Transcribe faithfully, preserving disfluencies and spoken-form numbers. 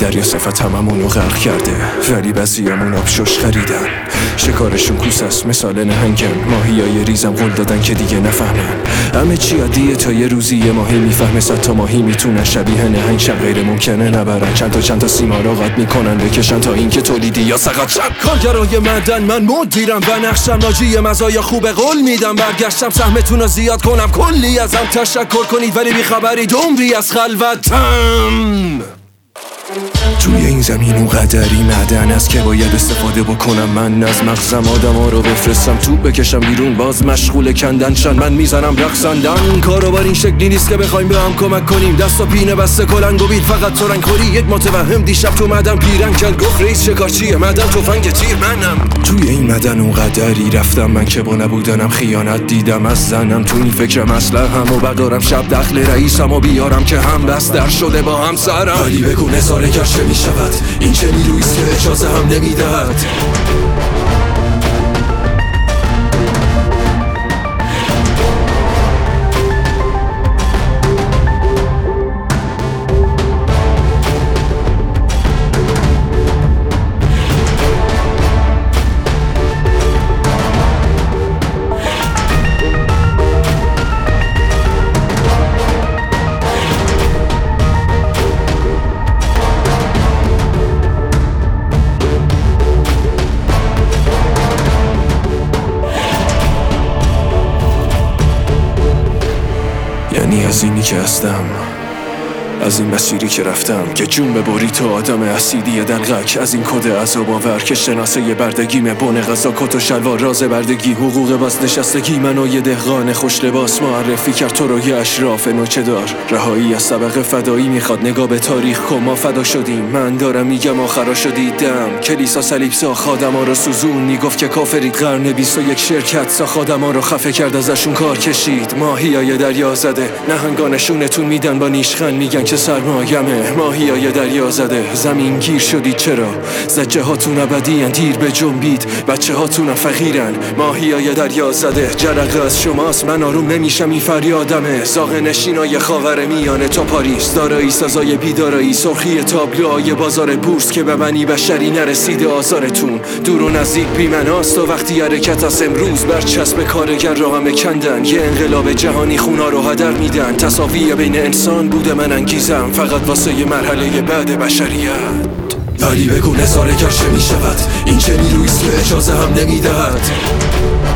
دریا صفت هممونو غرق کرده، ولی بعضیامون آبشوش خریدن. شکارشون کوس است مثال نهنگن، ماهیای ریزم قول دادن که دیگه نفهمن همه چی عادیه تا یه روزی یه ماهی میفهمه صد تا ماهی میتونن شبیه نهنگ شب غیر ممکنه نبرن. چند تا چند تا سیما رو قد میکنن بکشن تا اینکه تولیدی یا سقط شن. کارگرای مدن من مدیرم و نقشم ناجی مزایا خوب قول میدم برگشتم سهمتون رو زیاد کنم کلی ازم تشکر کنید ولی بیخبری دمری از خلوتم. توی این زمین اونقدری معدن است که باید استفاده بکنم. من از مغزم آدم ها رو بفرستم تو بکشم بیرون باز مشغول کندن شن. من میزنم رقصندن کاروبار این شکلی نیست که بخوایم به هم کمک کنیم. دست و پینه بسته کلنگ و بید فقط تو رنگ خوری. یک متوهم دیشب تو مدن پیرن کرد گفت رئیس شکارچیه مدن تفنگ تیر منم. توی این مدن اونقدری رفتم من که با نبودنم خیانت دیدم از زنم. تو این فکرم اصلا هم و بردارم شب دخل رئیسم و بیارم که هم بس در شده با هم سرم. ولی بگو نظاره گر چه میشود این چه نیرویست که اجازه هم نمیدهد. یعنی از اینی که هستم، از این مسیری که رفتم که جون ببری تو آدم اسیدی دلغک. از این کد عذاب آور که شناسه بردگیمه بون غذا کت و شلوار راز بردگی حقوق بازنشستگی. منو یه دهقان خوش لباس معرفی کرد تو رو یه اشراف نوچه دار. رهایی از طبقه فدایی میخواد نگاه به تاریخ کن ما فدا شدیم. من دارم میگم آخرا شدی دم کلیسا صلیب سا خادما رو سوزون. میگفت که کافرید قرن بیست و یک شرکت سا خادما رو خفه کرد ازشون کار کشید. ماهیای دریا زده نهنگانشونتون میدن با نیشخند میگن که سرمایمه. ماهیای دریا زده زمین گیر شدید چرا زجه هاتون ابدی ان دیر به جنبید بچه هاتون فقیرن. ماهیای دریا زده جرقه از شماست من آروم نمیشم این فریادمه. زاغ نشینای خاور میانه تا پاریس دارایی سزای بیدارایی سرخی تابلوهای بازار بورس که به منی بشری نرسیده آزارتون. دور و نزدیک بیمناست و وقتی حرکت از امروز برچسب کارگر را همه کندن. یه انقلاب جهانی خونا رو هدر میدن. تساوی بین انسان بوده من انگیزم فقط واسه یه مرحله بعد بشریت. ولی بگو نظاره گر چه میشود این چه نیرویست که اجازه هم نمیدهد.